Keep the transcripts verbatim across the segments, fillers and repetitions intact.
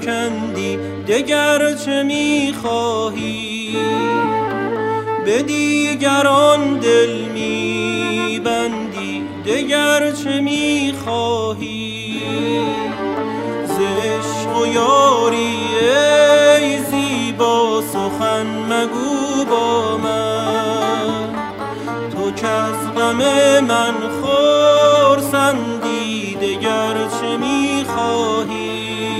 افکندی دگر چه میخواهی؟ به دیگران دل میبندی دگر چه میخواهی؟ ز عشق و یاری ای زیبا سخن مگو با من، تو که از غم من خرسندی دگر چه میخواهی؟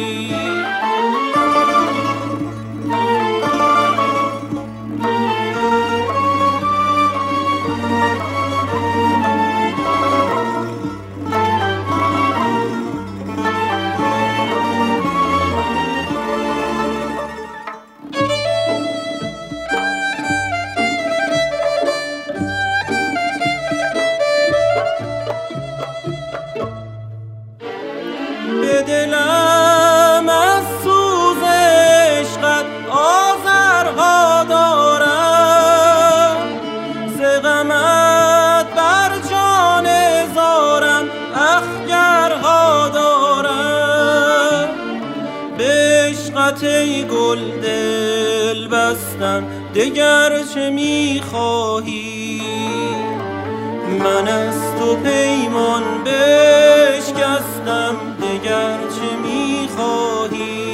به دلم از سوز عشقت آذرها دارم، ز غمت بر جان زارم اخگرها دارم. به عشقت ای گل دل بستم دگر چه میخواهی؟ من از تو پیمان بشکستم دگر چه میخواهی؟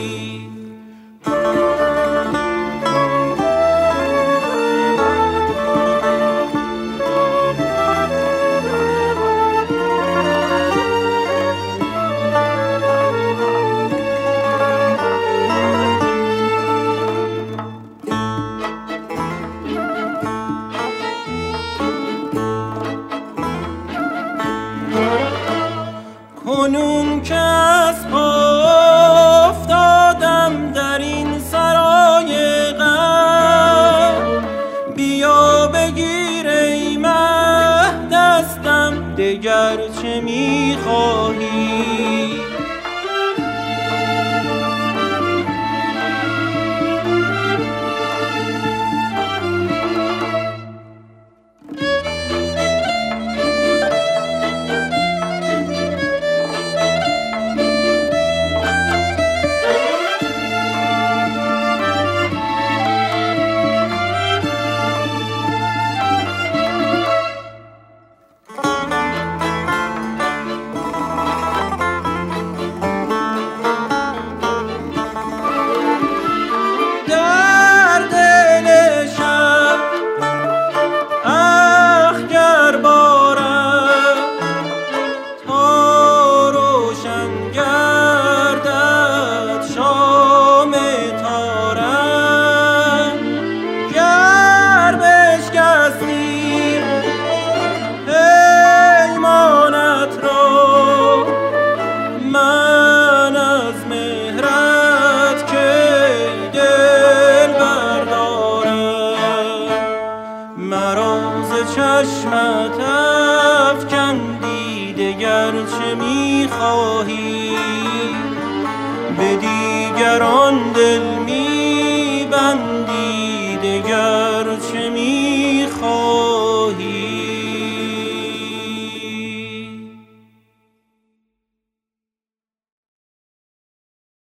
کنون که از پا افتادم در این سرای غم، بیا بگیر ای مه دستم دگر چه میخواهی؟ چشمت افکندی دگر چه میخواهی؟ به دیگران دل میبندی